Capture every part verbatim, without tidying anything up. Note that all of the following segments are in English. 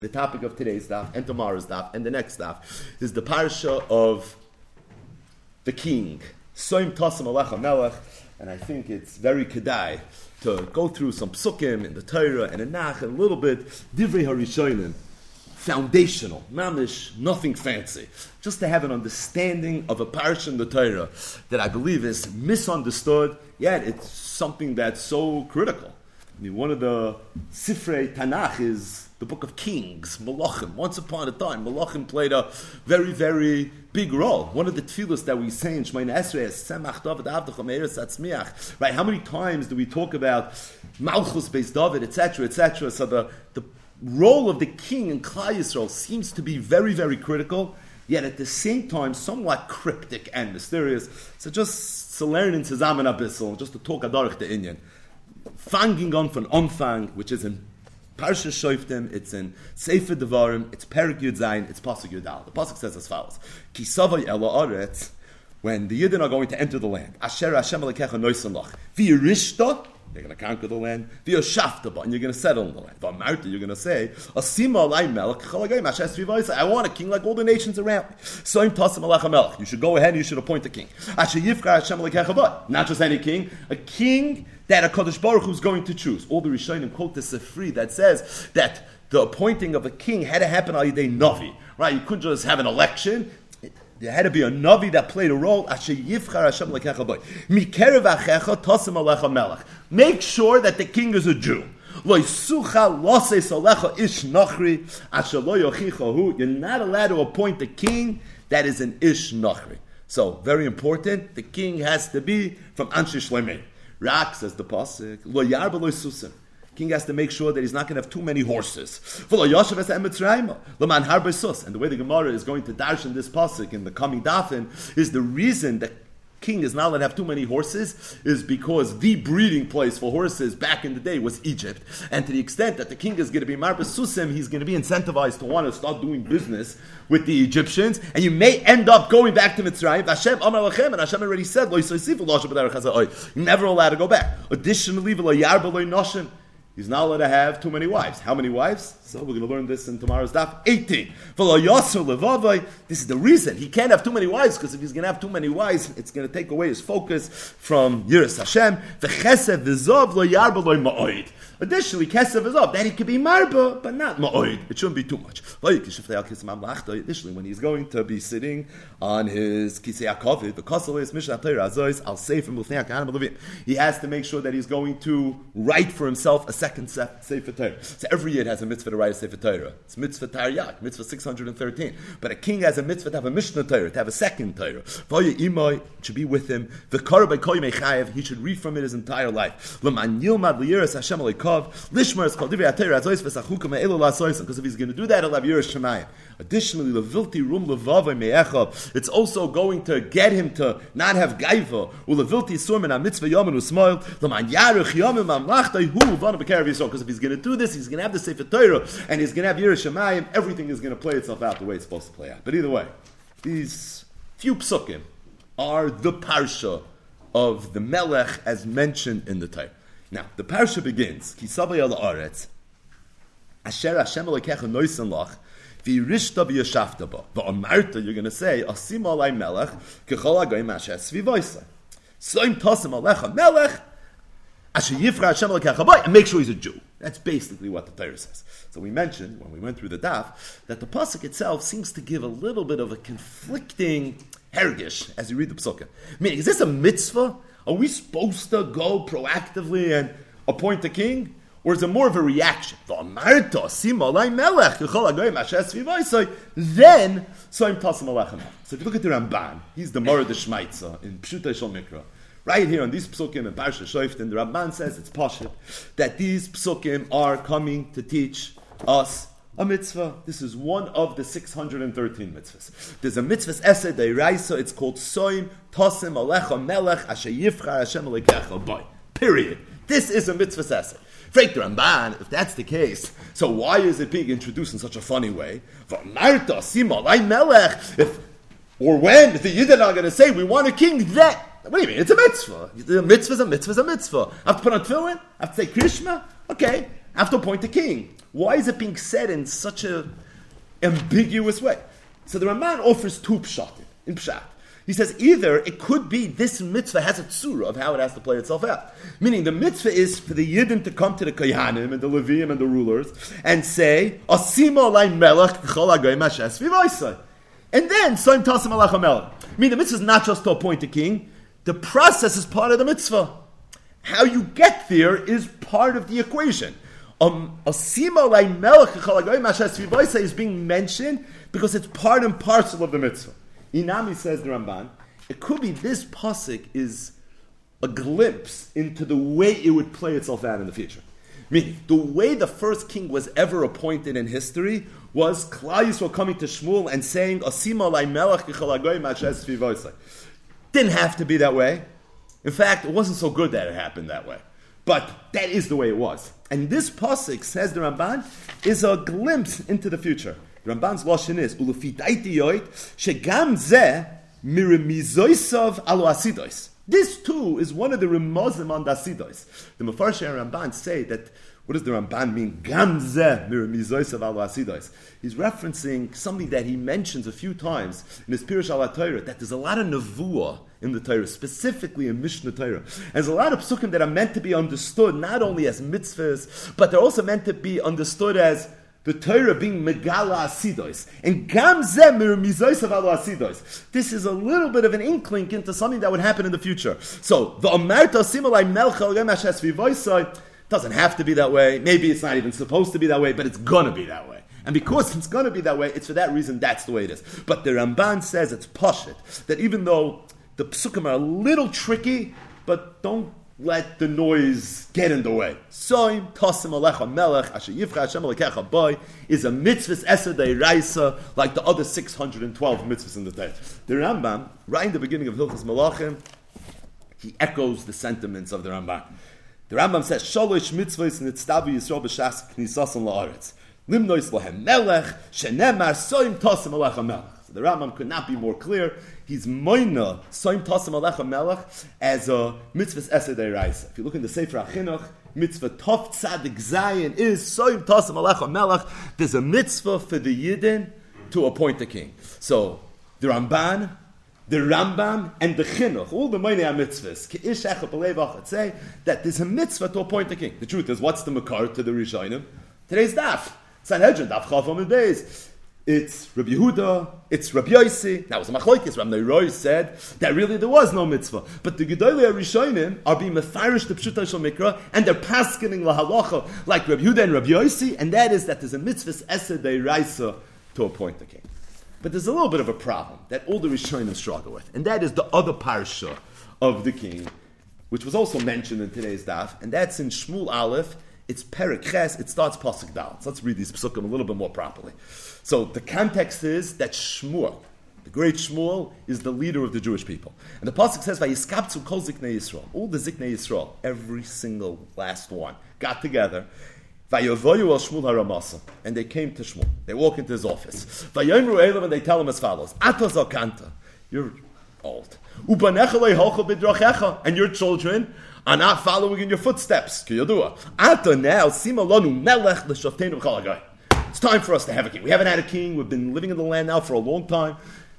The topic of today's daf and tomorrow's daf and the next daf is the parsha of the king, Soim Tassim Alecha Melech, and I think it's very kedai to go through some psukim in the Torah and in Nach and a little bit Divrei HaRishonim, foundational, mamish, nothing fancy, just to have an understanding of a parsha in the Torah that I believe is misunderstood, yet it's something that's so critical. I mean, one of the Sifrei Tanakh is the Book of Kings, Malachim. Once upon a time, Malachim played a very, very big role. One of the tefillos that we say in Shemona Esrei is Semach David Avdecha Me'eretz Atzmiach. Right? How many times do we talk about Malchus Beis David, et cetera, et cetera? So the, the role of the king in Klal Yisrael seems to be very, very critical, yet at the same time somewhat cryptic and mysterious. So just to learn in Tzaman Abyssal, just to talk Adarich the Inyan. Fanging on from Omfang, which is in Parsha Shoftim, it's in Sefer Devarim, it's Perek Yud Zayin, it's Pasuk Yud Al. The Pasuk says as follows: Ki savay ela aretz, when the Yidden are going to enter the land, Asher Hashem Elokecha noisen lach, v'yirishta, you're going to conquer the land, v'yoshavta, and you're going to settle in the land. V'amarta, you're going to say, Asima alay melech, chalagayim Hashem Svivaisa, I want a king like all the nations around me. Soim tasim alecha melech, you should go ahead and you should appoint a king. Asher yivkar Hashem Elokecha ba, not just any king, a king that a Kadosh Baruch Hu is going to choose. All the Rishonim quote the Sifri that says that the appointing of a king had to happen al yidei Navi. Right? You couldn't just have an election. There had to be a Navi that played a role. Asher yivchar Hashem lekecha boy. Mikerev achecha tasim alecha melech. Make sure that the king is a Jew. Lo yisucha loses alecha ish nachri asher lo yochicha hu. You're not allowed to appoint a king that is an ish nachri. So, very important, the king has to be from Anshe Shleimei. Rak, says the pasuk, lo yarba lo susim. King has to make sure that he's not going to have too many horses. And the way the Gemara is going to darshan this pasuk in the coming dafin is the reason that king is not allowed to have too many horses is because the breeding place for horses back in the day was Egypt. And to the extent that the king is going to be Marba Susim, he's going to be incentivized to want to start doing business with the Egyptians. And you may end up going back to Mitzrayim. Hashem Amar Lachem, and Hashem already said, you're never allowed to go back. Additionally, he's not allowed to have too many wives. How many wives? So we're going to learn this in tomorrow's daf. eighteen. This is the reason. He can't have too many wives, because if he's going to have too many wives, it's going to take away his focus from Yiras Hashem. Additionally, Kesev is up. Then he could be Marba, but not Ma'oid. It shouldn't be too much. Additionally, when he's going to be sitting on his Kisei HaKavod, the Kosel is Mishnah Torah Azois, I'll say from B'lfnei HaKahanim Levim. He has to make sure that he's going to write for himself a second Sefer Torah. So every year has a mitzvah to write a Sefer Torah. It's mitzvah Taryat, mitzvah six hundred thirteen. But a king has a mitzvah to have a Mishnah Torah, to have a second Torah. V'ya imay should be with him. The Kara by Koy Mechayev, he should read from it his entire life. L'man yilmad l'yiras Hashem aleikav, lishmar es kol divrei HaTorah azois v'sachukim ha'elu la'asoisim. Because if he's going to do that, he'll have yiras Shemayim. Additionally, levilti rum levavay me'echav. It's also going to get him to not have gaiva. Ulevilti surmen ha-mitzvah yamin usmoil. L'man yaruch yamin mamlachtay hu v'ana b'kerav Yisrael. Because if he's going to do this, he's going to have the Sefer Torah, and he's going to have yiras Shemayim. Everything is going to play itself out the way it's supposed to play out. But either way, these few psukim are the parsha of the Melech as mentioned in the Torah. Now, the parsha begins, Ki savay ela aretz, Asher Hashem Elokecha noisen lach, v'yirishta v'yoshavta ba. V'amarta, you're going to say, Asim alay melech, kechol hagayim asher svivaisa. Soim tasim alecha melech, Asher yifra Hashem Elokecha ba, and make sure he's a Jew. That's basically what the Torah says. So we mentioned, when we went through the daf, that the pasuk itself seems to give a little bit of a conflicting hergish as you read the psukim. Meaning, is this a mitzvah? Are we supposed to go proactively and appoint a king? Or is it more of a reaction? Then, so if you look at the Ramban, he's the Moreh D'Shmaitza in Pshutei Shel Mikra. Right here on these psukim in Parsha Shoftim, the Ramban says it's pashut that these psukim are coming to teach us a mitzvah. This is one of the six hundred thirteen mitzvahs. There's a mitzvah's essay deiraisa. It's called Soim Tasim Alecha Melech Asher Yivchar Hashem Elokecha Boy. Period. This is a mitzvah's essay. Freik the Ramban, if that's the case, so why is it being introduced in such a funny way? V'amarta Sima Lai Melech. If or when the Yidden are going to say we want a king, that. What do you mean? It's a mitzvah. A mitzvah is a mitzvah is a mitzvah. I have to put on tefillin? I have to say Krishma? Okay. I have to appoint a king. Why is it being said in such a ambiguous way? So the Ramban offers two pshatim in pshat. He says either it could be this mitzvah has a tzura of how it has to play itself out. Meaning the mitzvah is for the Yidden to come to the Kohanim and the Leviim and the rulers and say, Asima alay melech k'chol hagoyim ashes v'voisai. And then, Soim tasim alach hamelech. Meaning the mitzvah is not just to appoint a king. The process is part of the mitzvah. How you get there is part of the equation. Um, Asima alay melech k'chol hagoyim ashes v'voisai is being mentioned because it's part and parcel of the mitzvah. Inami, says the Ramban, it could be this pasuk is a glimpse into the way it would play itself out in the future. Meaning, the way the first king was ever appointed in history was Klal Yisrael coming to Shmuel and saying, Asima alay melech k'chol hagoyim ashes v'voisai. Didn't have to be that way. In fact, it wasn't so good that it happened that way. But that is the way it was. And this pasuk, says the Ramban, is a glimpse into the future. The Ramban's lashon is ulufi daiti yoit shegam zeh miremizoisav alu asidos. This too is one of the remozim on the asidos. The Mefarshei Ramban say that what does the Ramban mean? Gam zeh miremizoisav alu asidos. He's referencing something that he mentions a few times in his Pirush al Torah, that there's a lot of nevuah in the Torah, specifically in Mishnah Torah. And there's a lot of psukim that are meant to be understood not only as mitzvahs, but they're also meant to be understood as the Torah being megala asidos, and gam zeh miremizois of alu asidos. This is a little bit of an inkling into something that would happen in the future. So the omerta simalai melchel gem ashes vivoisai doesn't have to be that way. Maybe it's not even supposed to be that way, but it's gonna be that way. And because it's gonna be that way, it's for that reason that's the way it is. But the Ramban says it's pashit, that even though the psukim are a little tricky, but don't let the noise get in the way. Soim tasim alecha melech asher yivcha Hashem alekecha boy is a mitzvahs eser deiraisa like the other six hundred twelve mitzvahs in the Torah. The Rambam, right in the beginning of Hilchos Malachim, he echoes the sentiments of the Rambam. The Rambam says, Shalosh mitzvahs nitztavi Yisrael b'shas knisasan la'aretz. Limnois lahem melech shenemar soim tasim alecha melech. The Rambam could not be more clear. He's moina soim tasim alecha melech as a mitzvahs eser deiraisa. If you look in the Sefer HaChinuch, mitzvah tov tzadik zayin is soim tasim alecha melech. There's a mitzvah for the Yidden to appoint a king. So the Ramban, the Rambam, and the Chinuch, all the moina mitzvahs, k'ish echad b'lev achad, say that there's a mitzvah to appoint a king. The truth is, what's the makar to the Rishonim? Today's daf. Sanhedrin, daf chaf amud beis. It's Rabbi Yehuda, it's Rabbi Yossi. Now, it was a machlokes. Rabbi Neiroi said that really there was no mitzvah. But the Gedolei Rishonim are being mefarish the Pshuta Shel Mikra, and they're paskening lahalacha like Rabbi Yehuda and Rabbi Yossi, and that is that there's a mitzvah eser deiraisa to appoint the king. But there's a little bit of a problem that all the Rishonim struggle with, and that is the other parsha of the king, which was also mentioned in today's daf, and that's in Shmuel Aleph. It's Perek Ches, it starts Pasuk Dal. So let's read these psukim a little bit more properly. So the context is that Shmuel, the great Shmuel, is the leader of the Jewish people. And the Pasuk says, Vayiskabtzu kol ziknei Yisrael. All the ziknei Yisrael, every single last one, got together. Vayovoyu al Shmuel haramasa. And they came to Shmuel. They walk into his office. Vayomru elav, and they tell him as follows. Ata zakanta. You're old. Ubanecha leholcha b'drachecha. And your children are not following in your footsteps. Ata now sima lanu melech l'shavteinu b'chol hagoyim. It's time for us to have a king. We haven't had a king. We've been living in the land now for a long time.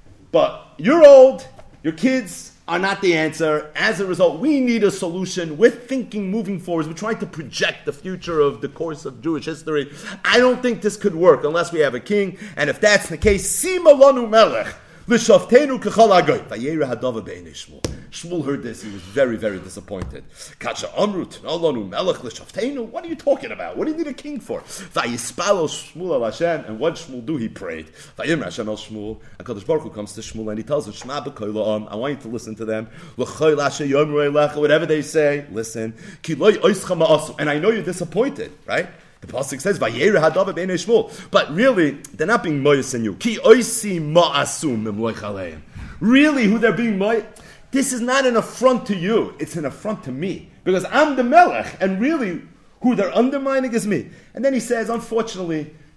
But you're old. Your kids are not the answer. As a result, we need a solution. We're thinking moving forward. We're trying to project the future of the course of Jewish history. I don't think this could work unless we have a king. And if that's the case, Sima lanu melech. L'shavteinu k'chol hagoyim. Vayera hadava b'einei Shmuel. Shmuel heard this. He was very, very disappointed. Kacha amrut nalanu melech l'shavteinu. What are you talking about? What do you need a king for? Vayispalo Shmuel al Hashem. And what Shmuel do? He prayed. Vayimer Hashem el Shmuel. And Kadosh Baruch Hu comes to Shmuel and he tells him, Shema b'kol ha'am. I want you to listen to them. L'choy lashe yomru elecha. Whatever they say, listen. Ki lo yoischa ma'asu. And I know you're disappointed, right? The pasuk says, "Vayera hadava b'einei Shmuel," but really, they're not being moyes in you. Ki oisi ma'asum mimloich aleim. Really, who they're being moyes? This is not an affront to you; it's an affront to me because I'm the melech, and really, who they're undermining is me. And then he says, unfortunately,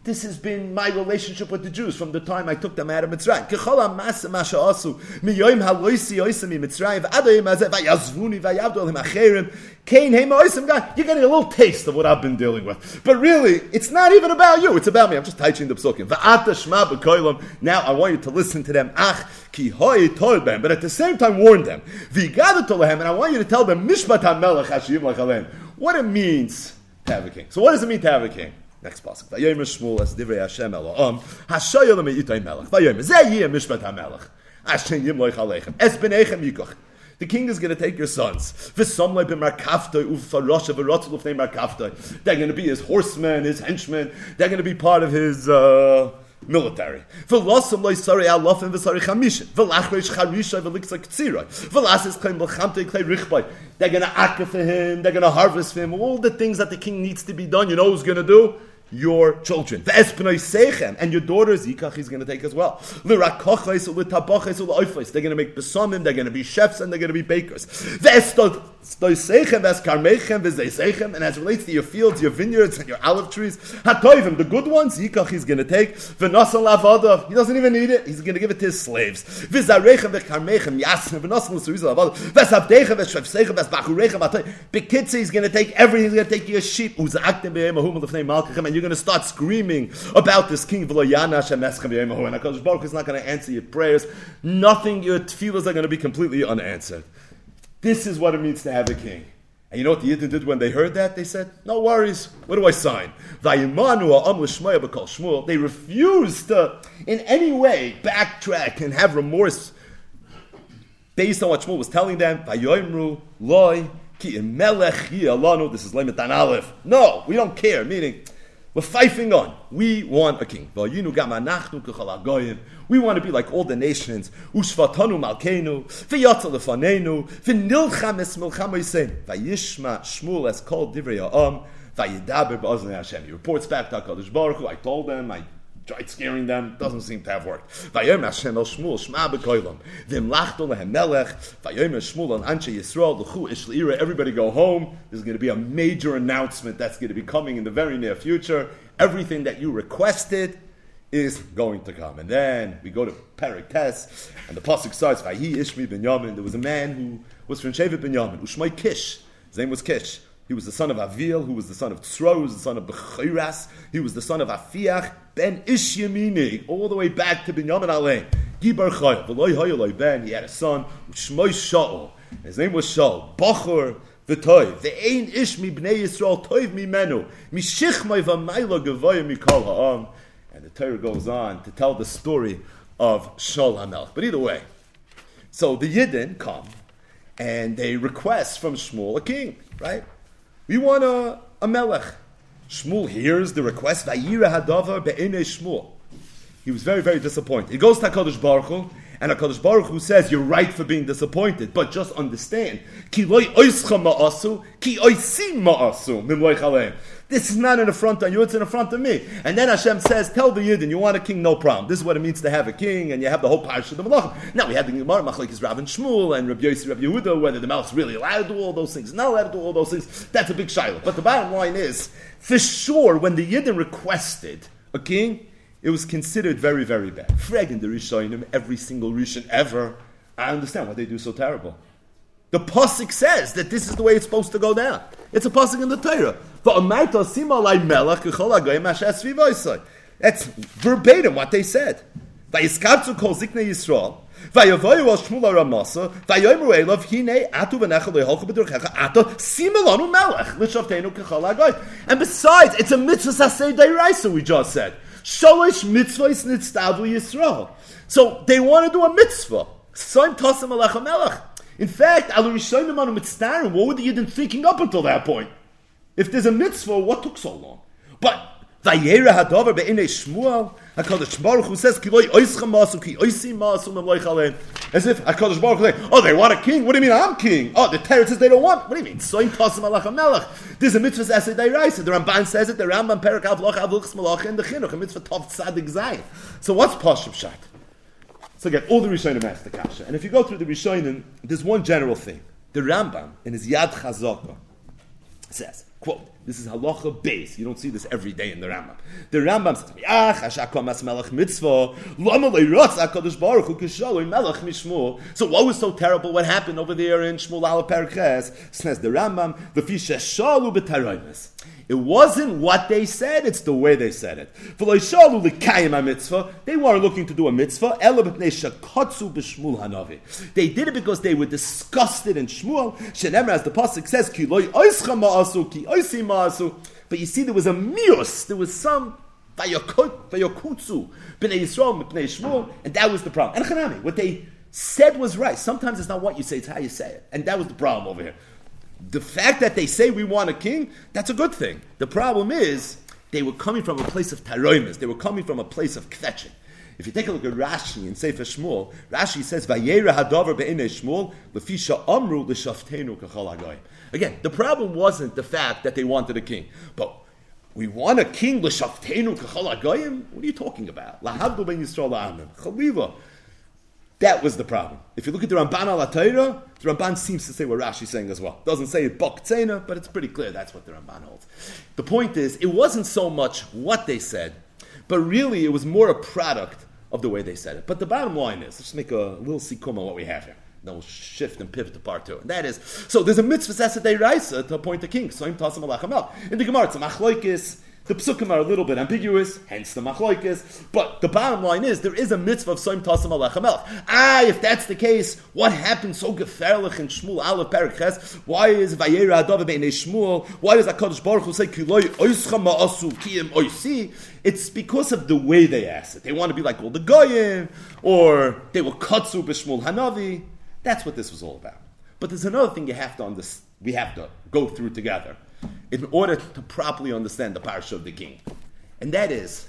This has been my relationship with the Jews from the time I took them out of Mitzrayim. K'chol ha'maseh masha asu miyoyim haloisi oisem mi Mitzrayim v'adoyim hazeh v'yazvuni v'yavdu elim acherim kein heima oisem. God, you're getting a little taste of what I've been dealing with. But really, it's not even about you. It's about me. I'm just teaching the psukim. V'ata shma b'koilam. Now I want you to listen to them. Ach ki hoi told them. But at the same time, warn them. V'yigadu tolehem. And I want you to tell them mishpat ha'melech hashiyim lachalem. What it means to have a king. So what does it mean to have a king? Next pasuk. Vayomer Shmuel as divrei Hashem Elohim hashoyel meitay melech. Vayomer zeh yeh mishpat hamelech. Hashem yimloich aleichem. Es b'neichem yikoch. The king is going to take your sons. V'samlei b'markaftoi u'farosha v'rotzel ufnei markaftoi. They're going to be his horsemen, his henchmen. They're going to be part of his uh, military. V'losam loy sari alofim v'sari chamishin. V'lachreish charisha v'liksa k'tziroi. V'lasis klein v'lchamtei klei richboi. They're going to acker for him. They're going to harvest for him. All the things that the king needs to be done. You know who's going to do? Your children. And your daughters, Yikach, he's going to take as well. They're going to make besamim, they're going to be chefs, and they're going to be bakers. And as it relates to your fields, your vineyards, and your olive trees, the good ones, Yikach, he's going to take. He doesn't even need it. He's going to give it to his slaves. He's going to take everything. He's going to take your sheep. You're going to start screaming about this king. And HaKadosh Baruch is not going to answer your prayers. Nothing, your tefillahs are going to be completely unanswered. This is what it means to have a king. And you know what the Yidden did when they heard that? They said, no worries, what do I sign? They refused to, in any way, backtrack and have remorse based on what Shmuel was telling them. This is Lemetan Aleph. No, we don't care, meaning, we're fifing on. We want a king. We want to be like all the nations. Ushvatanu malkeinu, v'yatzel lefanenu, v'nilcham es milcham oisein. V'yishma Shmuel es kol divrei ha'am, v'yidaber b'oznei Hashem. He reports back to HaKadosh Baruch Hu. I told them, I tried scaring them. Doesn't seem to have worked. Vayom Hashem el Shmuel shma b'koilam. V'imlachto lehem melech. Vayom Shmuel an anshe Yisrael l'chu ish l'ira. Everybody go home. There's going to be a major announcement that's going to be coming in the very near future. Everything that you requested is going to come. And then we go to Perek Tes, and the pasuk starts, Vayi Ishmi ben Yamin. There was a man who was from Shevet ben Yamin, Ushmai Kish. His name was Kish. He was the son of Avil, who was the son of Tzro, who was the son of Bechiras, he was the son of Afiach, ben Ish Yamini, all the way back to Binyamin Alein. Gibar Chayil, V'loi Hayoloi ben, he had a son, Shmoi Shaul. His name was Shaul. Bachur V'toiv, V'ein Ish mi bnei Yisrael toiv mi menu, mi shichmai v'mayla gavoya mi kol ha'am. And the Torah goes on to tell the story of Shaul HaMelech. But either way, so the Yidden come, and they request from Shmuel a king, right? We want a, a melech. Shmuel hears the request. Vayira hadavar be'enei Shmuel. He was very, very disappointed. He goes to HaKadosh Baruch Hu, and HaKadosh Baruch Hu says, you're right for being disappointed, but just understand. Ki loy oischa ma'asu, ki oisim ma'asu, mimloich aleim. This is not an affront on you, it's an affront on me. And then Hashem says, tell the Yidden, you want a king, no problem. This is what it means to have a king, and you have the whole parsha of the Malachim. Now we had the Gemara, Machlekes Rav and Shmuel, and Rabbi Yossi, Rabbi Yehuda, whether the Melech's really allowed to do all those things, not allowed to do all those things. That's a big shiloh. But the bottom line is, for sure, when the Yidden requested a king, it was considered very, very bad. Frag the Rishonim, every single Rishon ever, I understand why they do so terrible. The pasuk says that this is the way it's supposed to go down. It's a pasuk in the Torah. That's verbatim what they said. Vayiskabtzu kol ziknei Yisrael. Vayavoyu al Shmuel Ramasa. Vayomer Elav Hine Atu v'nechal leholchu b'durchecha Atu Simelanu Melech L'shavteinu kechol hagoy. And besides, it's a mitzvah sasei deiraisa. We just said sholish mitzvahs nitztavu Yisrael. So they want to do a mitzvah. Soim tasem alecha melech. In fact, what were the Yidden thinking up until that point? If there's a mitzvah, what took so long? But Vayera hadavar be'inei Shmuel, HaKadosh Baruch Hu says, Ki loy oischa masu, ki oisim masu memloich alein. As if HaKadosh Baruch Hu says, oh, they want a king? What do you mean I'm king? Oh, the Torah says they don't want. What do you mean? Soim tasim alach melech. There's a mitzvah asay deiraisa. The Ramban says it, the Rambam Perek Avloch Avluchs Malach in the Chinuch, a mitzvah tov tzadik zayin. So what's Pashup Shat? So again, all the Rishonim ask the kasha. And if you go through the Rishonim, there's one general thing. The Rambam, in his Yad Chazaka, says, quote, This is halacha base. You don't see this every day in the Rambam. The Rambam says, "Ah, Hashakam as melech mitzvah, lama leirotz Hakadosh Baruch Hu kishaloi melech mishmul." So what was so terrible? What happened over there in Shmuel Aleph Perek Ches? Says the Rambam, "Lefi sheshalu b'taraymes." It wasn't what they said; it's the way they said it. V'lo shalu l'kayim mitzvah. They weren't looking to do a mitzvah. Ela b'pnei shakotzu b'Shmuel hanavi. They did it because they were disgusted in Shmuel. Shenemer, as the pasuk says, "Ki lo oischa ma'asu, ki oisi ma'asu." But you see, there was a mius. There was some vayokutzu b'nei Yisrael b'nei Shmuel, and that was the problem. And Chanami, what they said was right. Sometimes it's not what you say; it's how you say it, and that was the problem over here. The fact that they say we want a king, that's a good thing. The problem is, they were coming from a place of taroimus. They were coming from a place of kvetching. If you take a look at Rashi in Sefer Shmuel, Rashi says, Vayera hadavar be'inei Shmuel, lefisha amru l'shaftenu kachal hagoyim. Again, the problem wasn't the fact that they wanted a king, but we want a king l'shaftenu kachal hagoyim? What are you talking about? Lahavdu ben Yisrael la'amim. Chalila. That was the problem. If you look at the Ramban al Torah, the Ramban seems to say what Rashi is saying as well. Doesn't say it bak tzena, but it's pretty clear that's what the Ramban holds. The point is, it wasn't so much what they said, but really it was more a product of the way they said it. But the bottom line is, let's make a little sikkum on what we have here. Then we'll shift and pivot to part two. And that is, so there's a mitzvah sesed raisa to appoint a king. So im tasam alachem el. In the Gemara, it's a machloikis. The psukim are a little bit ambiguous, hence the machloikis. But the bottom line is, there is a mitzvah of soim tasam alachem el. Ah, if that's the case, what happened so geferlich in Shmuel Aleph Perek Ches? Why is vayera hadavar be'inei Shmuel? Why does HaKadosh Baruch Hu say kiloi oischa ma'asu kiyim oisi? It's because of the way they asked it. They want to be like all the goyim, or they were katsu b'Shmuel Hanavi. That's what this was all about. But there's another thing you have to understand. We have to go through together in order to properly understand the parsha of the king. And that is,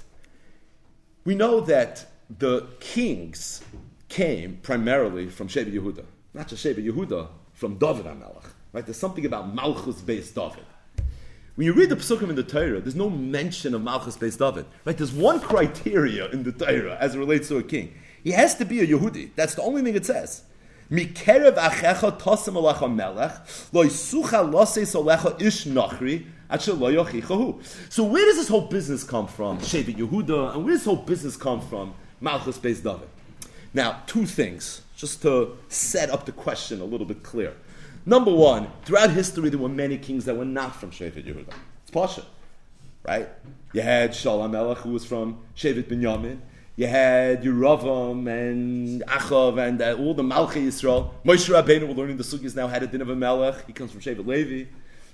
we know that the kings came primarily from Shevet Yehuda. Not just Shevet Yehuda, from David HaMelech. Right? There's something about Malchus-based David. When you read the Pesukim in the Torah, there's no mention of Malchus-based David. Right? There's one criteria in the Torah as it relates to a king. He has to be a Yehudi. That's the only thing it says. Mikerev achecha tosem alecha melech lo yisucha loses alecha ish nachri asher lo yochichahu. So where does this whole business come from, Shevet Yehuda, and where does this whole business come from, Malchus based David? Now, two things, just to set up the question a little bit clear. Number one, throughout history there were many kings that were not from Shevet Yehuda. It's Pasha, right? You had Shaul HaMelech, who was from Shevet Binyamin. You had Yeravam and Achav and uh, all the Malchei Yisrael. Moshe Rabbeinu, we're learning the Sugis now, had a din of a melech. He comes from Shevet Levi.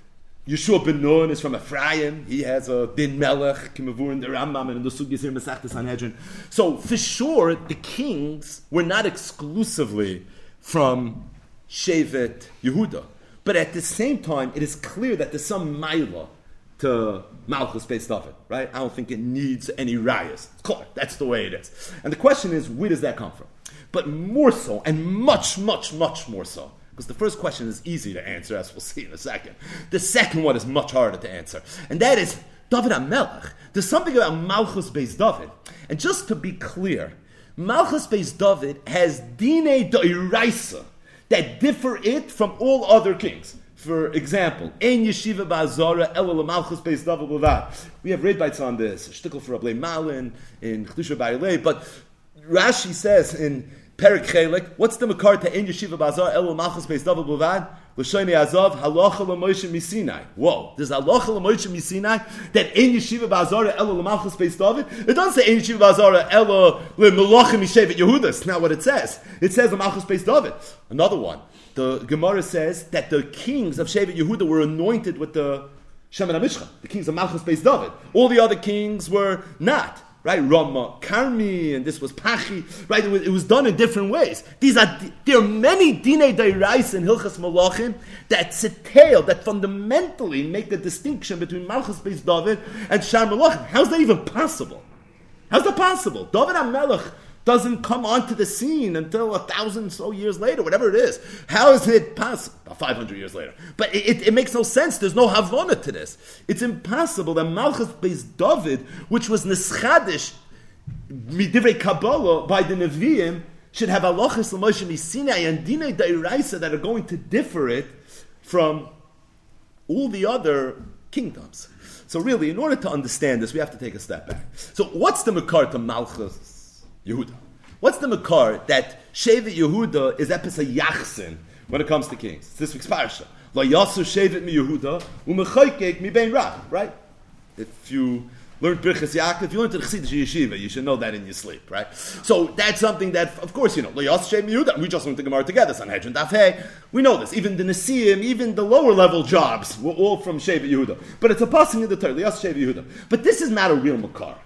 Yeshua ben Nun is from Ephraim. He has a din melech. Kimavur in the Rambam and in the Sugis here in Masechtas Sanhedrin. So for sure, the kings were not exclusively from Shevet Yehuda. But at the same time, it is clear that there's some Maila to Malchus based David, right? I don't think it needs any rayas. It's clear. That's the way it is. And the question is, where does that come from? But more so, and much, much, much more so, because the first question is easy to answer, as we'll see in a second. The second one is much harder to answer. And that is, David HaMelech. There's something about Malchus based David. And just to be clear, Malchus based David has Dinei D'Oraisa that differ it from all other kings. For example, Ein Yeshiva Ba'azara Ela L'Malchus Beis David Levad. We have read bites on this, Shtickle for Ablei Malin, in Chedusha Ba'ilei, but Rashi says in Perek Chelek, what's the makar to Ein Yeshiva Ba'azara Ela L'Malchus Beis David Levad? L'Shonei Azav Halacha L'Moshe Misinai. Whoa, there's Halacha L'Moshe Misinai that Ein Yeshiva Ba'azara Ela L'Malchus Beis David? It doesn't say Ein Yeshiva Ba'azara Ela L'Melachim Mishevet Yehuda. It's not what it says. It says L'Malchus Beis David. Another one. The Gemara says that the kings of Shevet Yehuda were anointed with the Shemen HaMishcha, the kings of Malchus Beis David. All the other kings were not, right? Rama, Karmi, and this was Pachi, right? It was, it was done in different ways. These are there are many Dinei Deirais and Hilchas Malachim that setail, that fundamentally make a distinction between Malchus Beis David and Shar Malachim. How's that even possible? How's that possible? David HaMelech doesn't come onto the scene until a thousand so years later, whatever it is. How is it possible? About five hundred years later. But it, it, it makes no sense. There's no Havana to this. It's impossible that Malchus Beis David, which was Neschadish, Midivrei Kabbalah, by the Nevi'im, should have halachas l'Moshe Misinai and Dinei D'Oraisa that are going to differ it from all the other kingdoms. So really, in order to understand this, we have to take a step back. So what's the Makar to Malchus Yehuda? What's the Makar that Shevet Yehuda is epis Yachsin when it comes to kings? It's this week's parasha. La Yasu Shevet mi Yehuda u'mechaykek mi bein Rab, right? If you learned Birchas Yaakov, if you learned to the Chassidish Yeshiva, you should know that in your sleep, right? So that's something that, of course, you know. La Yasu Shevet mi Yehuda. We just learned the Gemara together, Sanhedrin Daf Hey. We know this. Even the Nesiim, even the lower level jobs, were all from Shevet Yehuda. But it's a passing in the Torah. La Yasu Shevet Yehuda. But this is not a real Makar.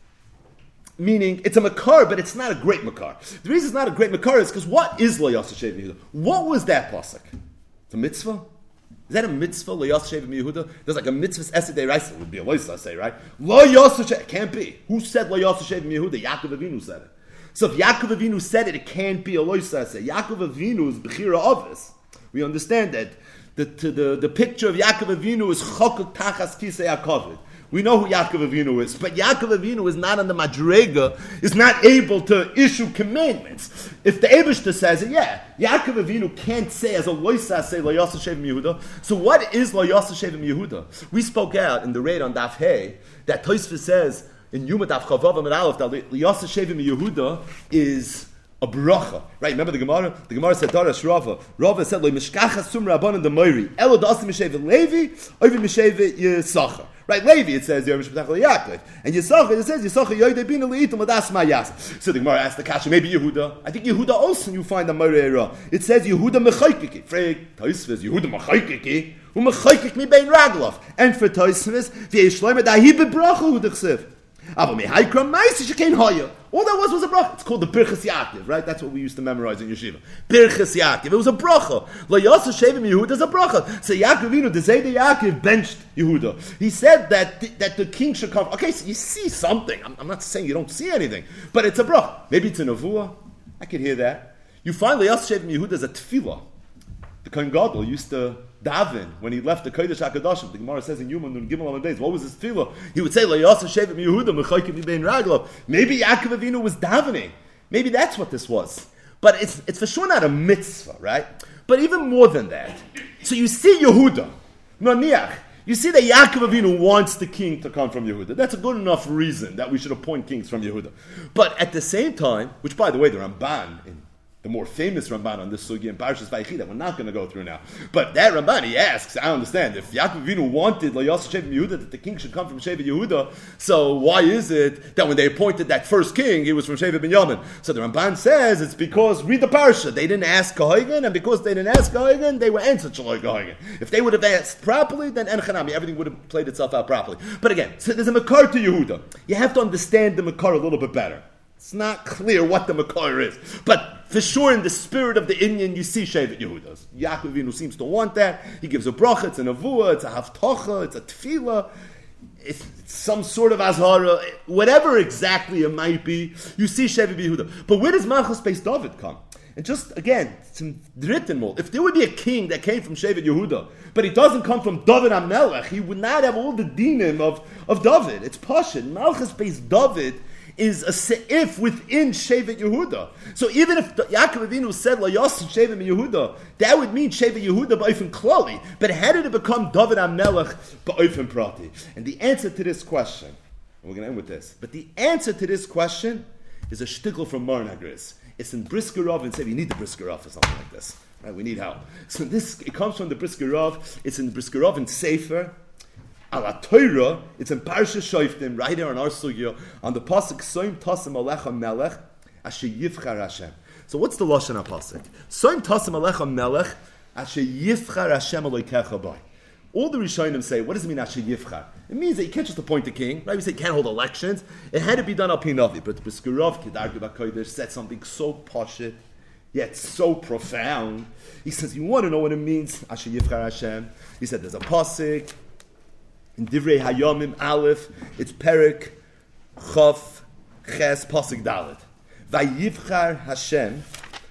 Meaning, it's a Makar, but it's not a great Makar. The reason it's not a great Makar is because what is La Yasu Shevet Yehuda? What was that pasuk? It's a mitzvah? Is that a mitzvah? Lo Yasser Shevet Yehuda? There's like a mitzvah Esidei Raisa. It would be a loisa, say, right? Lo Yasser Shevet. It can't be. Who said Lo Yasser Shevet Yehuda? Yaakov Avinu said it. So if Yaakov Avinu said it, it can't be a loisa, say. Yaakov Avinu is Bechira Avis. We understand that. The, the, the, the picture of Yaakov Avinu is Chokuk Tachas Kisei HaKavod. We know who Yaakov Avinu is, but Yaakov Avinu is not on the Madrega, is not able to issue commandments. If the Eibishter says it, yeah, Yaakov Avinu can't say as a loisa say Lo Yasser Shevet Yehuda. So what is Lo Yasser Shevet Yehuda? We spoke out in the raid on Daf Hey that Tosfos says in Yuma Daf Chavav Amud Aleph that Lo Yasser Shevet Yehuda is a bracha, right? Remember the Gemara? The Gemara said, Darash Rava. Rava said, Lo Mishkacha Sum Rabbanan the Moiri. Elo Dasi Mishevet Levi, Ovi Mishevet Yisachar. Right, Levi, it says, Yom Mishpatach Yaakov. And Yisachar, it says, Yisachar Yoidei Bina Leitim Ladas Mayas. So the Gemara asked the Kasha, maybe Yehuda. I think Yehuda also you find the Moreira. It says, Yehuda Mechaykiki. Freg, Tosfos, Yehuda Mechaykiki. Who Mechaykik mi bein Raglov. And for Tosfos, V'yesh Shloimeh Dahi Bebracha Hu Dechsev. Aber Mehaykram Meis, she can't hire. All that was was a bracha. It's called the Birchas Yaakov, right? That's what we used to memorize in Yeshiva. Birchas Yaakov. It was a bracha. Lo Yasser Shevet Yehuda is a bracha. So Yaakov Avinu, the Zayda Yaakov benched Yehuda. He said that th- that the king should come. Okay, so you see something. I'm, I'm not saying you don't see anything, but it's a bracha. Maybe it's a nevuah. I could hear that. You find Lo Yasser Shevet Yehuda as a tefillah. The Kohen Gadol used to daven when he left the Kodesh HaKadoshim. The Gemara says in Yuma Nun Gimel on days, what was his tefillah? He would say, Lo Yasser Shevet Yehuda Mechaykik mi bein Raglov. Maybe Yaakov Avinu was davening. Maybe that's what this was. But it's it's for sure not a mitzvah, right? But even more than that. So you see Yehuda, Naniach. You see that Yaakov Avinu wants the king to come from Yehuda. That's a good enough reason that we should appoint kings from Yehuda. But at the same time, which by the way, the Ramban in the more famous Ramban on this sugi in Parshas Vayechi that we're not going to go through now. But that Ramban, he asks, I understand, if Yaakov Avinu wanted Lo Yasser Shevet Yehuda, that the king should come from Shevet Yehuda, so why is it that when they appointed that first king, he was from Shevet Binyamin? So the Ramban says it's because, read the Parsha, they didn't ask Kahagan, and because they didn't ask Kahagan, they were answered Shaloi Kahagan. If they would have asked properly, then Enchanami, everything would have played itself out properly. But again, so there's a Makar to Yehuda. You have to understand the Makar a little bit better. It's not clear what the Makar is. But for sure, in the spirit of the Inyan, you see Shevet Yehudas. Yaakov Avinu seems to want that. He gives a bracha, it's a nevuah, it's a haftocha, it's a tefillah, it's some sort of azhara, whatever exactly it might be, you see Shevet Yehuda. But where does Malchus Beis David come? And just, again, some Drittenmol. If there would be a king that came from Shevet Yehuda, but he doesn't come from David HaMelech, he would not have all the dinim of, of David. It's Pashut. Malchus Beis David is a seif within Shevet Yehuda. So even if Yaakov Avinu said Lo Yasser Shevet Yehuda, that would mean Shevet Yehuda ba'ofen klali. But how did it become David HaMelech ba'ofen prati? And the answer to this question, and we're going to end with this, but the answer to this question is a shtickle from Moran HaGris. It's in Brisker Rav, and say we need the Brisker Rav for something like this. Right? We need help. So this, it comes from the Brisker Rav. It's in the Brisker Rav in Sefer Ala Torah, it's in Parshas Shoftim, right there on our sugya, on the pasuk Soim Tasim Alecha Melech Asher Yivchar Hashem. So what's the lashon pasuk? Soim Tasim Alecha Melech Asher Yivchar Hashem Elokecha Bai. All the Rishonim say, what does it mean Asher Yivchar? It means that you can't just appoint a king, right? We say you can't hold elections. It had to be done al pi navi. But Brisker Rav Kedargu B'Kodesh said something so pashut, yet so profound. He says, you want to know what it means Asher Yivchar Hashem? He said, there's a pasuk in Divrei Hayomim Aleph, it's Perik Chof Ches Pasuk Dalet. Vayivchar Hashem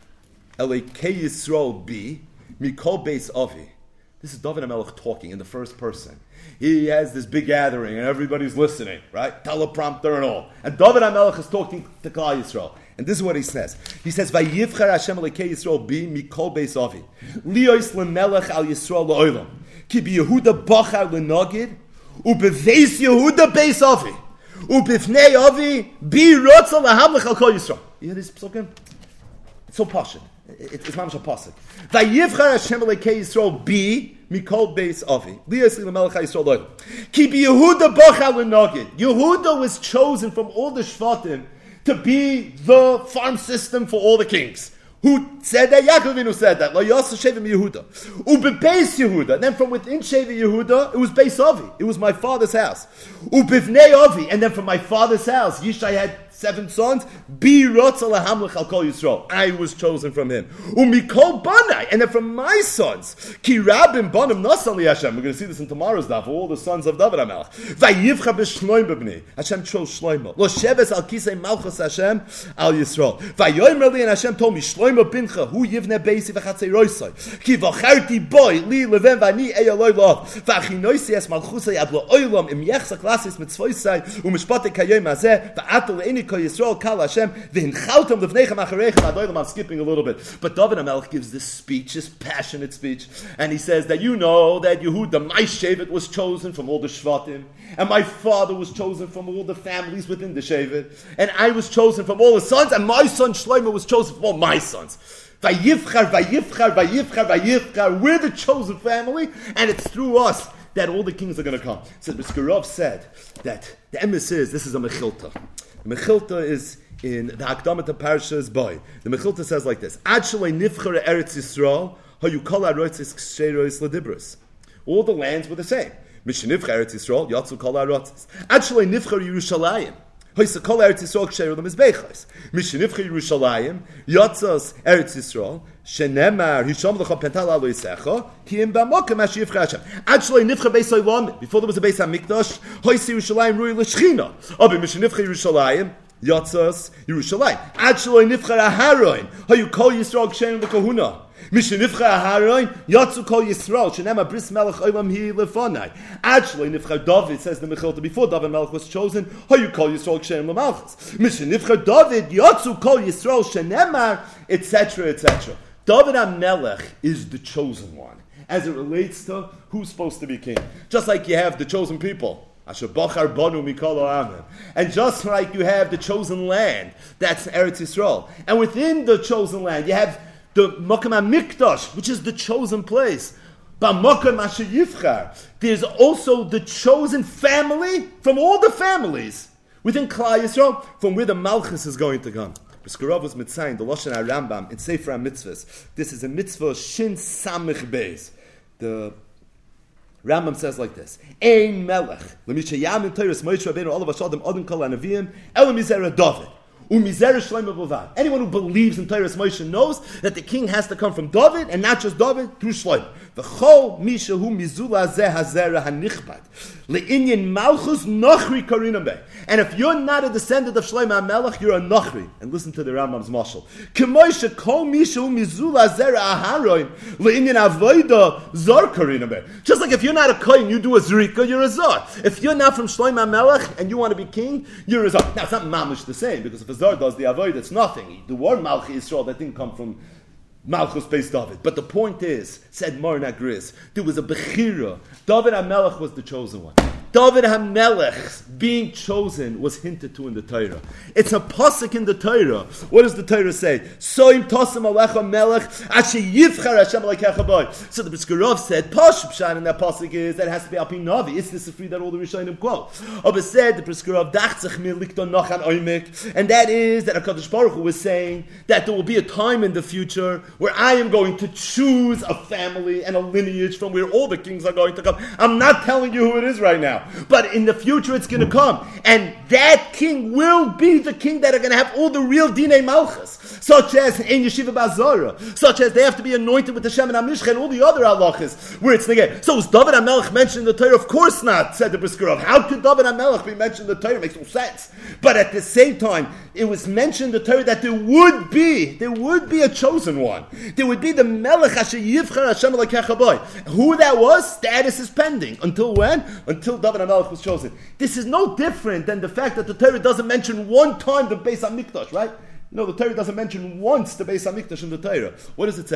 Elokei Yisrael Bi Mikol Beis Avi. This is David HaMelech talking in the first person. He has this big gathering and everybody's listening, right? Teleprompter and all. And David HaMelech is talking to Klal Yisrael. And this is what he says. He says, Vayivchar Hashem Elokei Yisrael Bi Mikol Beis Avi. Liyos lemelech al Yisrael la'olam. Ki bi Yehuda bachar lenagid. Ubeveis Yehuda beis Avi. Ubifnei Avi bi rotza lahavlech al kol Yisrael. You hear this psukim? It's so passionate. It's mamish a pasuk. Vayivchar Hashem Elokei Yisrael bi mikol beis Avi. Lias l'melech Yisrael loy. Ki bi Yehuda bocha l'nogid. Yehuda was chosen from all the shvatim to be the farm system for all the kings. Who said that? Yaakov Avinu said that. Lo yasa sheva Yehuda. Ubebeis Yehuda. And then from within Sheva Yehuda, it was Beis Avi. It was my father's house. Ubivnei Avi. And then from my father's house, Yishai had seven sons. Bi rotza lahamlech al kol Yisrael. I was chosen from him. Umikol banai. And then from my sons, ki rabim banim nasal li Hashem. We're going to see this in tomorrow's daf. All the sons of David HaMelech. Vayivcha b'shloim b'bnei. Hashem chose Shloimo. Lo sheves al kisei malchus Hashem al Yisrael. Vayoymer li, and Hashem told me, Shloimo bincha hu yivne beisi v'chatzei roisai. Ki v'charti boy li leven v'ani eyaloi lov. V'achinoisi es malchusai ad lo oilam im yechzak lasis mitzvoisai u'mishpate kayoyim hazeh v'ato le'ini kol Yisrael kal Hashem v'hinchaltem levnechem acharechem ad oilam. I'm skipping a little bit. But David HaMelech gives this speech, this passionate speech, and he says that you know that Yehuda, my Shevet, was chosen from all the Shvatim, and my father was chosen from all the families within the Shevet, and I was chosen from all the sons, and my son Shlomo was chosen from all my sons. Vayivchar, vayivchar, vayivchar, vayivchar. We're the chosen family, and it's through us that all the kings are going to come. So Briskerov said that the emes is, this is a Mechilta. The Mechilta is in the Hakdama to Parashas Boy. The Mechilta says like this: Ad shalei nivchara Eretz Yisrael, hayu kol harotzis ksheros ledibros. All the lands were the same. Mishnivcha Eretz Yisrael, yatzu kol harotzis. Ad shalei nivchara Yerushalayim, haysa kol Eretz Yisrael ksheros lemizbechos. Mishnivcha Yerushalayim, yatzas Eretz Yisrael, shenemar hisham lecha pental alo yisecha, ki im b'mokem asher yivcha Hashem. Ad shalei nivcha beis Olam, before there was a beis Hamikdash, haysa Yerushalayim rui l'shchina. Abi mishnivcha Yerushalayim, Yatzas Yerushalayim. Ad shaloi nivchar Aharon, hayu kol Yisrael ksherim l'kohuna. Misha nivchar Aharon, yatzu kol Yisrael, shenema bris melech olam hi lefonai. Ad shaloi nivchar David, says the Mechilta, before David Melech was chosen, hayu kol Yisrael ksherim l'malchus. Misha nivchar David, yatzu kol Yisrael, shenemar, et cetera, et cetera. David HaMelech is the chosen one, as it relates to who's supposed to be king. Just like you have the chosen people. And just like you have the chosen land, that's Eretz Yisrael. And within the chosen land, you have the Mokem HaMikdash, which is the chosen place. But Mokem Asher Yivchar, there's also the chosen family from all the families within Klal Yisrael, from where the Malchus is going to come. Briskerov was mitzayin, the Lashon HaRambam, in Sefer HaMitzvahs. This is a mitzvah Shin Samich Beis. The Rambam says like this: Ein melech l'mishayam Torah Moshe Rabbeinu olav hashadim odin kol hanavim ela mizera David umizera Shlomo b'vad. Anyone who believes in Torah Moshe knows that the king has to come from David, and not just David, through Shlomo. V'chol mishahu mizula zeh hazera hanichbad le'inyan malchus nochri karinam beh. And if you're not a descendant of Shlomo HaMelech, you're a nochri. And listen to the Rambam's mashal. K'moishe kol mishahu mizula zera aharon le'inyan avoida zar karinam beh. Just like if you're not a kohen, you do a zrika, you're a zar. If you're not from Shlomo HaMelech and you want to be king, you're a zar. Now it's not mamish the same, because if a zar does the avoid, it's nothing. The word Malchi Yisrael, that didn't come from Malchus based David. But the point is, said Marna Gris, there was a Bechira. David HaMelech was the chosen one. David HaMelech being chosen was hinted to in the Torah. It's a pasuk in the Torah. What does the Torah say? Soim tosem alecha melech asher yivchar Hashem alekecha boy. So the Briskerov said, Posh Pshan in that pasuk is that it has to be Alpi Navi. It's this free that all the Rishonim quote. But said the Briskerov dachtzik milikton nochan oimik, and that is that HaKadosh Baruch Hu was saying that there will be a time in the future where I am going to choose a family and a lineage from where all the kings are going to come. I'm not telling you who it is right now, but in the future it's going to come. And that king will be the king that are going to have all the real Dinei Malchus, such as in Yeshiva Bazara, such as they have to be anointed with the Shem and HaMishcha and all the other halachas where it's negay. So is David HaMelech mentioned in the Torah? Of course not, said the Briskerov. How could David HaMelech be mentioned in the Torah? It makes no sense. But at the same time, it was mentioned in the Torah that there would be, there would be a chosen one. There would be the Melech Asher Yivchar Hashem Elokecha Bo. Who that was, status is pending. Until when? Until David HaMelech was chosen. This is no different than the fact that the Torah doesn't mention one time the Beis HaMikdash, right? You know, the Torah doesn't mention once the Beis HaMikdash in the Torah. What does it say?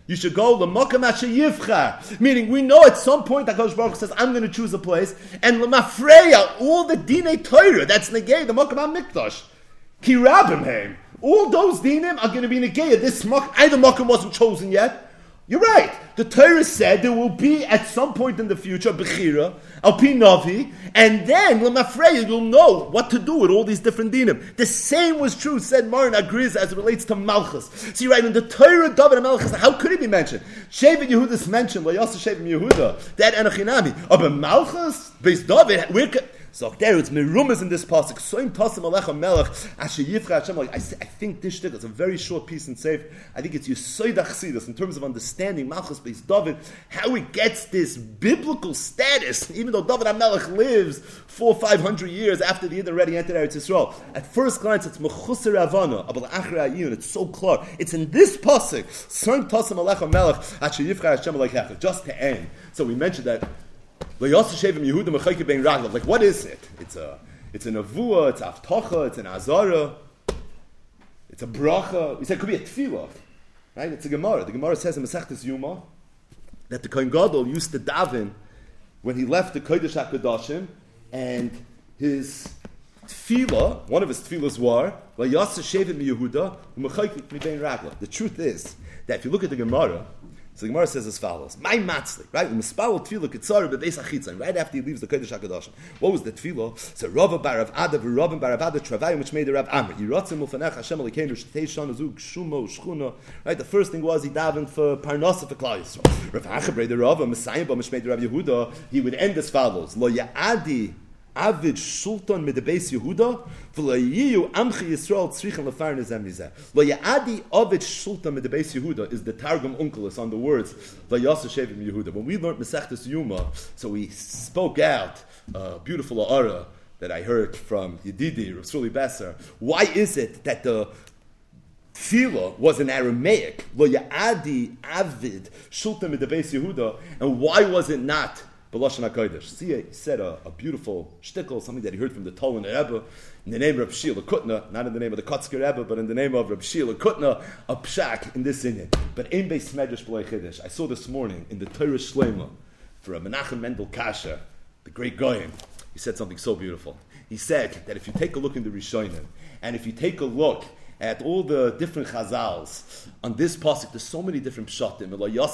You should go l'makam asher yivchar. Meaning, we know at some point that HaKadosh Baruch Hu says, I'm going to choose a place, and l'mafreya, all the dinei Torah, that's negay, the makam ha-mikdash, ki rabim heim. All those dinim are going to be negay. This makam, either makam wasn't chosen yet. You're right. The Torah said there will be at some point in the future bechira, al pi navi, and then l'mafreya, you'll know what to do with all these different dinim. The same was true, said Maran agrees, as it relates to Malchus. See, right, in the Torah, David and Malchus, how could it be mentioned? Shevet Yehuda is mentioned, lo yasa Shevet Yehuda, that enochinami. Oh, but Malchus, based David, where could... So there, it's merumas in this pasuk. Soim tasim alecha melech asher yivcha Hashem. I, I think this shtick is a very short piece in Seif. I think it's Yisoid HaChassidus in terms of understanding Malchus based David, how he gets this biblical status, even though David HaMelech lives four, five hundred years after the Yid already entered Eretz Yisrael. At first glance, it's mechuser avana, abel achra ayun. It's so clear. It's in this pasuk. Soim tasim alecha melech asher yivcha Hashem alecha. Just to end. So we mentioned that. Like what is it? It's a it's a nevuah, it's avtocha, it's an azara, it's a bracha. We said it could be a tefillah, right? It's a Gemara. The Gemara says in Masechtas Yuma that the Kohen Gadol used to daven when he left the Kodesh HaKadoshim, and his tefillah, one of his tefillahs were Vayasa Shevet MiYehuda u'Mechayik Mibein Ragla. The truth is that if you look at the Gemara. So the Gemara says as follows: My matzli, right? Right after he leaves the Kodesh HaKadoshim. What was the tefillah? So Rava Barav Ada v'Ravim Barav Ada Travayim, which made the Rav Amr. Yiratzim ufanech Hashem alikeinu shtei shana zug shumo shchuna. Right. The first thing was he davened for Parnasa for Klal Yisrael. Rav Achabrei the Rava Messiah, which made the Rav Yehuda. He would end as follows: Lo Ya'adi Avid Shulton mit the Beis Yehuda, v'layiyu Amchi Yisrael tzrichen lefarn ezem nizeh. Lo Ya'adi Avid Shulton mit the Beis Yehuda is the Targum Onkelos on the words Vayasa Shevet Yehuda. When we learned Masechtas Yuma, so we spoke out a beautiful ara that I heard from Yedidi Rasuli Besser. Why is it that the tefillah was in Aramaic? Lo Ya'adi Avid Shulton mit the Beis Yehuda, and why was it not B'Lashon HaKodesh? See, he said a, a beautiful shtickle, something that he heard from the Tolin Rebbe, in the name of Reb Shila Kutna, not in the name of the Kotzker Rebbe, but in the name of Reb Shila Kutna, a pshak in this inyan. But Ein Beis Medrash B'Loi Chiddush, I saw this morning in the Torah Shlema, for a Menachem Mendel Kasher, the great Goyen, he said something so beautiful. He said that if you take a look in the Rishonim, and if you take a look at all the different chazals on this pasuk, there's so many different pshatim.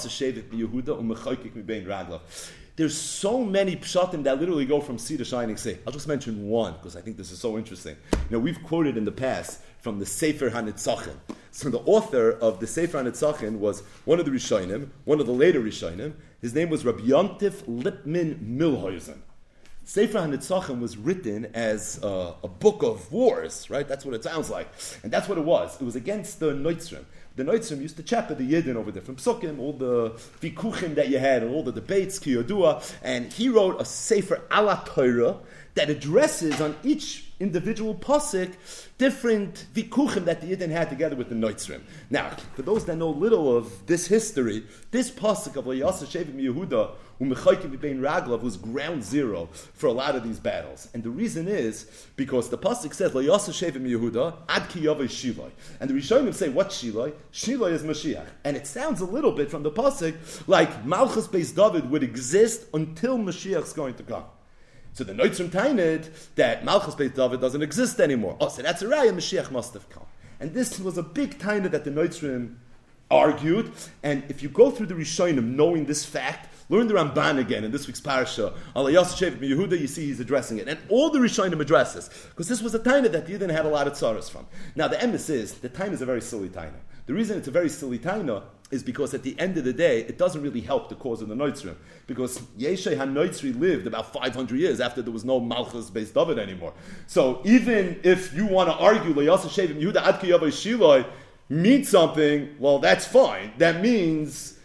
There's so many pshatim that literally go from sea to shining sea. I'll just mention one because I think this is so interesting. You know, we've quoted in the past from the Sefer HaNetzachin. So the author of the Sefer HaNetzachin was one of the Rishonim, one of the later Rishonim. His name was Rabbi Yontif Lipman Milhoisen. Sefer HaNetzachin was written as a, a book of wars, right? That's what it sounds like. And that's what it was. It was against the Noitzrim. The Noitzrim used to chapter the Yidden over different psukim, all the vikuchim that you had, and all the debates, ki yodua, and he wrote a Sefer Ala Torah that addresses on each individual pasuk different vikuchim that the Yidden had together with the Noitzrim. Now, for those that know little of this history, this pasuk of Vayasa Shevet Yehuda u'Mechaykim Mibein Raglav was ground zero for a lot of these battles. And the reason is because the pasuk says Vayasa Shevet Yehuda ad ki yavei Shilai. And the Rishonim say, what Shilai? Shilai is Mashiach. And it sounds a little bit from the pasuk like Malchus Beis David would exist until Mashiach's going to come. So the Noitzrim Tainid that Malchus Beis David doesn't exist anymore. Oh, so that's a raya, Mashiach must have come. And this was a big Tainid that the Noitzrim argued. And if you go through the Rishonim knowing this fact, learn the Ramban again in this week's parasha. Allah Yosef Shevet Yehuda, you see he's addressing it. And all the Rishonim addresses. Because this was a Tainid that Yidden had a lot of tzaras from. Now the emes is, the Tainid is a very silly Tainid. The reason it's a very silly Tainid is because at the end of the day, it doesn't really help the cause of the Noitzrim. Because Yeshai HaNoitzri lived about five hundred years after there was no Malchus Beis David anymore. So even if you want to argue, L'yasa Shevim Yehuda Ad Ki Yavai Shiloi means something, well, that's fine. That means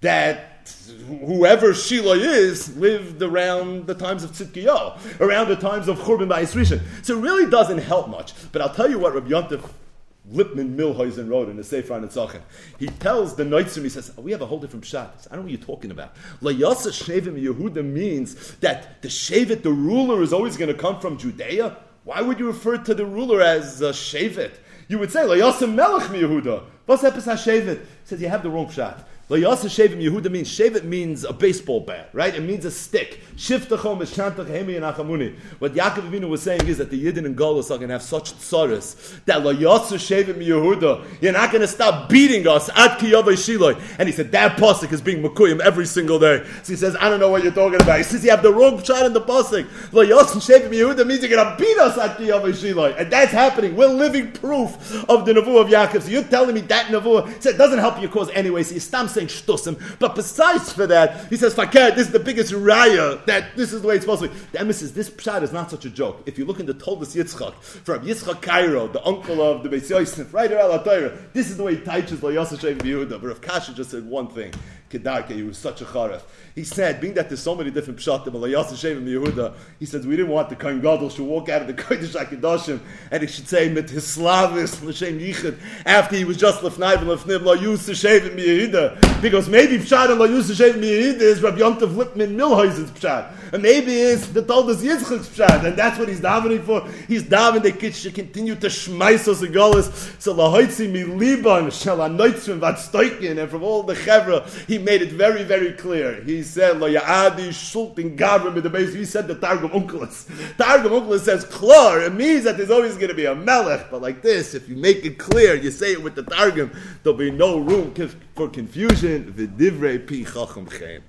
that whoever Shiloi is lived around the times of Tzidkiyahu, around the times of Churban Bayis Rishon. So it really doesn't help much. But I'll tell you what Rabbi Yontif Lipman Milhoisen wrote in the Sefer HaNetzachin. He tells the Noitzrim, he says, oh, we have a whole different pshat. I don't know what you're talking about. La Yasa Shevim Yehuda means that the Shevet, the ruler, is always going to come from Judea. Why would you refer to the ruler as a Shevet? You would say, La Yasa Melech Yehuda. What's Epis HaShevet? He says, you have the wrong pshat. Lo Yasa Shevet Yehuda means, Shevet means a baseball bat, right? It means a stick. Shiftachom is Shantach Hemi and Achamuni. What Yaakov Avinu was saying is that the Yidden and Golos are going to have such tsaras that Lo Yasa Shevet Yehuda, you're not going to stop beating us at Kiyavai Shiloi. And he said, that pasuk is being Mekuyim every single day. So he says, I don't know what you're talking about. He says, you have the wrong shot in the pasuk. Lo Yasa Shevet Yehuda means you're going to beat us at Kiyavai Shiloi. And that's happening. We're living proof of the Nevuah of Yaakov. So you're telling me that Nevuah, so it doesn't help your cause anyway. So you stop saying shtusim. But besides for that, he says, Fakir, this is the biggest raya, that this is the way it's supposed to be. The emphasis, this pshat is not such a joke. If you look into Toldos Yitzchak, from Yitzchak Cairo, the uncle of the Beis Yosef, right around La Torah, this is the way he teaches Lo Yasa Shevet Yehuda. But Rav Kasha just said one thing. Kedarke, he was such a charef. He said, being that there's so many different pshatim, Lo Yasa Shevet Yehuda, he says, we didn't want the Kohen Gadol should walk out of the Kodesh HaKadoshim and he should say, mit his slavis, l'shem yichud, after he was just lefnai v'lefnim, Lo Yasa Shevet Yehuda. Because maybe pshat and Lo Yasa Shevet Yehuda is Rabbi Yom Tov Lipman Milhoisen's pshat. And maybe it's the Toldos Yitzchak's pshat. And that's what he's davening for. He's davening that kids should continue to shmeiss us and golas. So lahoitzi mi liban, shal anoitzim vatstoikin. And from all the chevra, he made it very, very clear. He said, Lo ya'adi shultin gavrim in the base. He said the Targum Onkelos. Targum Onkelos says, klar. It means that there's always going to be a melech. But like this, if you make it clear, you say it with the Targum, there'll be no room for confusion. V'divrei pi chacham chen.